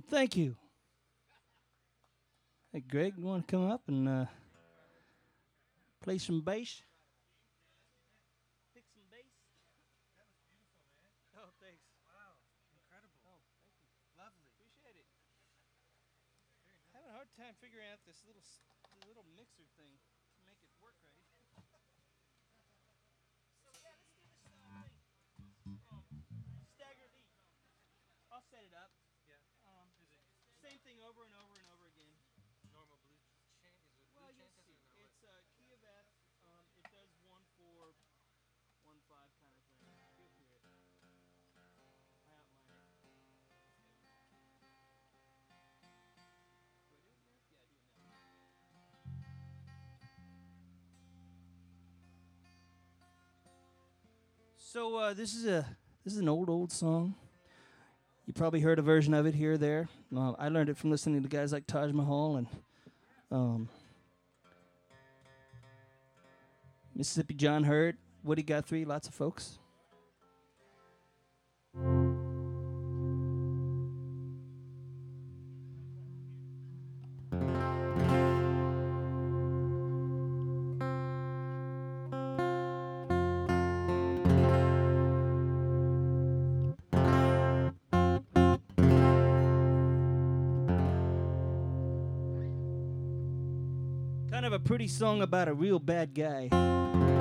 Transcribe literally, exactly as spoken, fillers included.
Thank you. Hey, Greg, you want to come up and uh, play some bass? Pick some bass. Oh, thanks. Wow, incredible. Oh, thank you. Lovely. Appreciate it. Having a hard time figuring out this little s- the little mixer thing to make it work right. So yeah, let's do this uh, thing. Um, stagger beat. I'll set it up. Yeah. Um, Is it Same thing over and over and over again. normal blue chant? Is it Well, blue you'll chant? Is see. it or what? It's uh, key of F. Um, it does one four, one five kind of thing. You'll hear it. I outline it. Do I do it now? Yeah, I do it now. So uh, this is a this is an old old song. You probably heard a version of it here or there. Uh, I learned it from listening to guys like Taj Mahal and um, Mississippi John Hurt, Woody Guthrie, lots of folks. Kind of a pretty song about a real bad guy.